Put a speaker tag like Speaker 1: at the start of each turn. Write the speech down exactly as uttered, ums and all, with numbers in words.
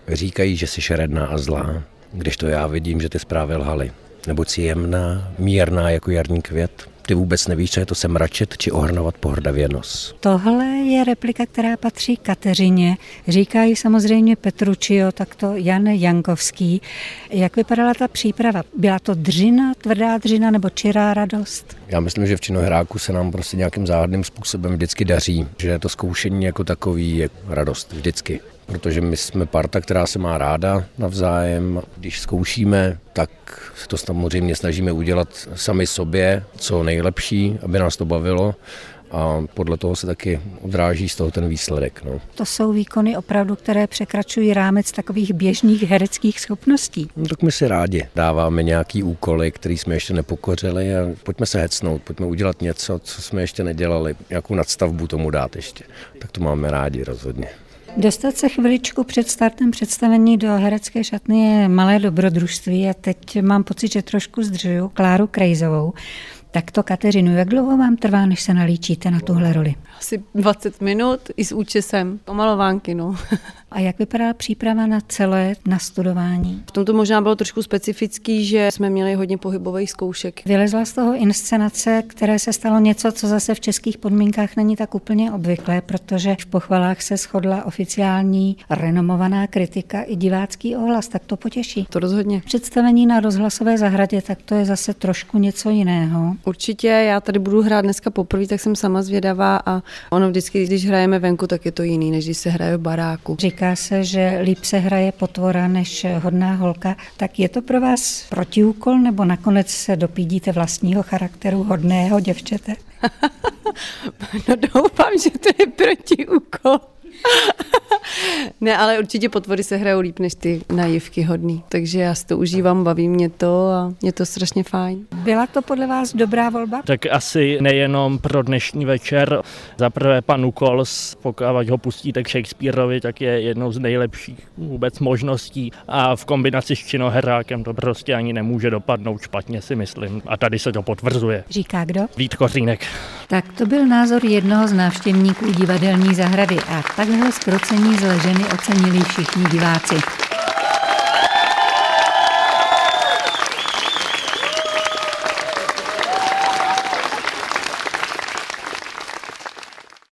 Speaker 1: Říkají, že jsi šeredná a zlá, kdežto já vidím, že ty zprávy lhaly. Neboť jsi jemná, mírná jako jarní květ. Ty vůbec nevíš, co je to se mračit či ohrnovat pohrdavě nos.
Speaker 2: Tohle je replika, která patří Kateřině. Říkají samozřejmě Petruccio, tak to Jan Jankovský. Jak vypadala ta příprava? Byla to dřina, tvrdá dřina nebo čirá radost?
Speaker 1: Já myslím, že v činohráku se nám prostě nějakým záhadným způsobem vždycky daří, že to zkoušení jako takový je radost vždycky. Protože my jsme parta, která se má ráda navzájem. Když zkoušíme, tak se to samozřejmě snažíme udělat sami sobě, co nejlepší, aby nás to bavilo. A podle toho se taky odráží z toho ten výsledek. No.
Speaker 2: To jsou výkony opravdu, které překračují rámec takových běžných hereckých schopností.
Speaker 1: No, tak my si rádi dáváme nějaký úkoly, který jsme ještě nepokořili a pojďme se hecnout, pojďme udělat něco, co jsme ještě nedělali, nějakou nadstavbu tomu dát ještě. Tak to máme rádi rozhodně.
Speaker 2: Dostat se chviličku před startem představení do herecké šatny je malé dobrodružství a teď mám pocit, že trošku zdržuju Kláru Krejzovou. Tak to Kateřinu, jak dlouho vám trvá, než se nalíčíte na tuhle roli?
Speaker 3: Asi dvacet minut i s účesem, pomalovánky, no.
Speaker 2: A jak vypadala příprava na celé nastudování?
Speaker 3: V tom to možná bylo trošku specifický, že jsme měli hodně pohybových zkoušek.
Speaker 2: Vylezla z toho inscenace, které se stalo něco, co zase v českých podmínkách není tak úplně obvyklé, protože v pochvalách se shodla oficiální renomovaná kritika i divácký ohlas, tak to potěší.
Speaker 3: To rozhodně.
Speaker 2: Představení na rozhlasové zahradě, tak to je zase trošku něco jiného.
Speaker 3: Určitě, já tady budu hrát dneska poprvé, tak jsem sama zvědavá a ono vždycky, když hrajeme venku, tak je to jiný, než když se hraje v baráku.
Speaker 2: Říká se, že líp se hraje potvora než hodná holka. Tak je to pro vás protiúkol, nebo nakonec se dopídíte vlastního charakteru hodného děvčete?
Speaker 3: No doufám, že to je protiúkol. Ne, ale určitě potvory se hrajou líp než ty naivky hodný. Takže já si to užívám, baví mě to a je to strašně fajn.
Speaker 2: Byla to podle vás dobrá volba?
Speaker 4: Tak asi nejenom pro dnešní večer. Za prvé pan Ukols, pokud ho pustíte k Shakespeareovi, tak je jednou z nejlepších vůbec možností. A v kombinaci s činoherákem to prostě ani nemůže dopadnout špatně, si myslím. A tady se to potvrzuje.
Speaker 2: Říká kdo?
Speaker 4: Vít Kořínek.
Speaker 2: Tak to byl názor jednoho z návštěvníků divadelní zahrady a takhle zkrocení zle ženy ocenili všichni diváci.